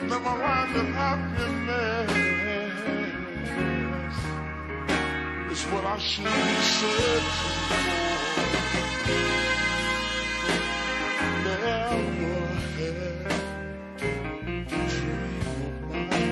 Never-ending happiness is what I should be searching for. Never had a dream of my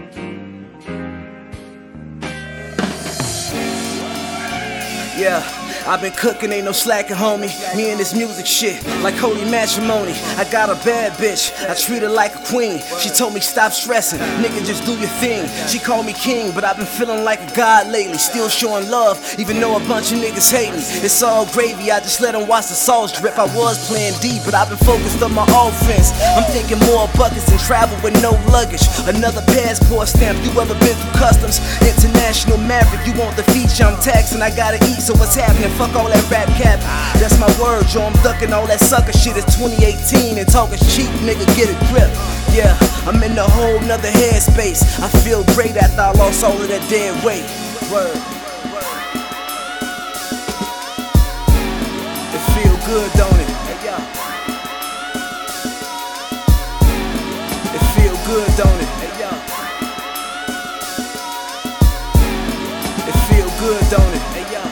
own. Yeah, I've been cooking, ain't no slacking, homie. Me and this music shit, like holy matrimony. I got a bad bitch, I treat her like a queen. She told me stop stressing, nigga just do your thing. She called me king, but I've been feeling like a god lately. Still showing love, even though a bunch of niggas hate me. It's all gravy, I just let them watch the sauce drip. I was playing deep, but I've been focused on my offense. I'm thinking more buckets and travel with no luggage. Another passport stamp, you ever been through customs? International maverick, you want the feature, I'm taxing, I gotta eat, so what's happening? Fuck all that rap cap. That's my word, yo. I'm ducking all that sucker shit. It's 2018 and talking cheap, nigga, get a grip. Yeah, I'm in a whole nother headspace. I feel great after I lost all of that dead weight. Word. It feel good, don't it? Hey, yo. It feel good, don't it? Hey, yo. It feel good, don't it? Hey, yo.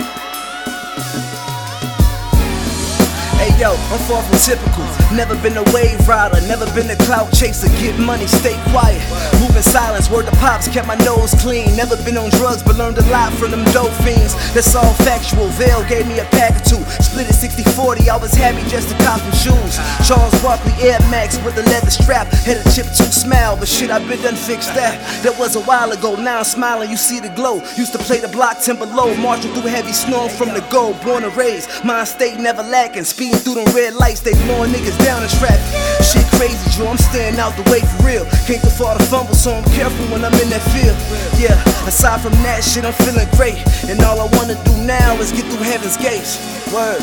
Hey yo, I'm far from typical. Never been a wave rider, never been a clout chaser. Get money, stay quiet. Move in silence, word to pops, kept my nose clean. Never been on drugs, but learned a lot from them dope fiends. That's all factual. Vail gave me a pack or two. Split it 60-40, I was happy just to cop some shoes. Charles Barkley Air Max with a leather strap. Had a chip to smile, but shit, I been done fixed that. That was a while ago, now I'm smiling, you see the glow. Used to play the block 10 below, marching through heavy snow from the go. Born and raised, mind state never lacking. Speeding through them red lights, they blowing niggas down in traffic. Shit crazy, Joe, I'm staying out the way for real. Can't afford to fumble, so I'm careful when I'm in that field. Yeah, aside from that shit, I'm feeling great. And all I wanna do now is get through heaven's gates. Word.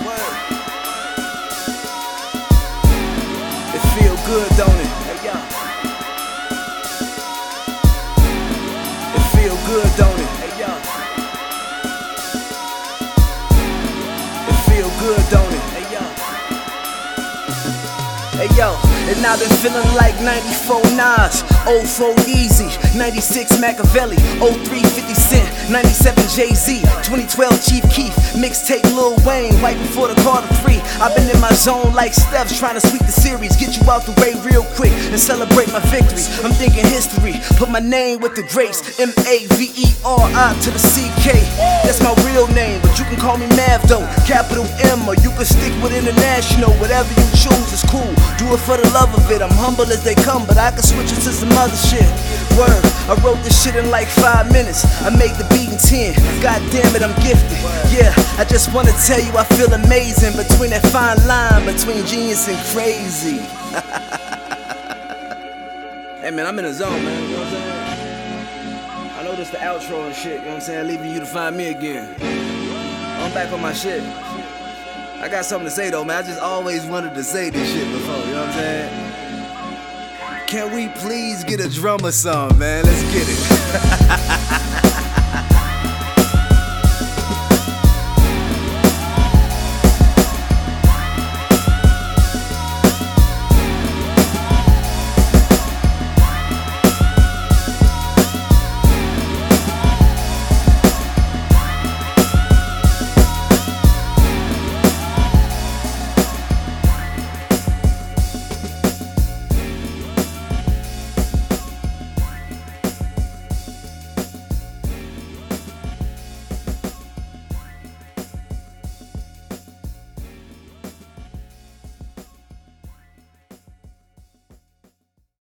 It feel good, don't it? Hey, yo. It feel good, don't it? Hey, yo. It feel good, don't it? Hey, yo. Hey yo, and I've been feeling like 94 Nas, 04 Easy, 96 Machiavelli, 03 50 Cent, 97 Jay-Z, 2012 Chief Keef, mixtape Lil Wayne, right before the Carter 3. I've been in my zone like Steph, trying to sweep the series, get you out the way real quick and celebrate my victories. I'm thinking history, put my name with the greats, M-A-V-E-R-I to the C-K. That's my real name, but you can call me Mav though, capital M, or you can stick with international, whatever you choose is cool. Do it for the love of it, I'm humble as they come, but I can switch it to some other shit. Word, I wrote this shit in like 5 minutes, I made the beat in 10, god damn it, I'm gifted. Yeah, I just wanna tell you I feel amazing, between that fine line, between genius and crazy. Hey man, I'm in the zone, man, you know what I'm saying? I know this the outro and shit, you know what I'm saying, leaving you to find me again. I'm back on my shit. I got something to say though, man. I just always wanted to say this shit before, you know what I'm saying? Can we please get a drum or something, man? Let's get it.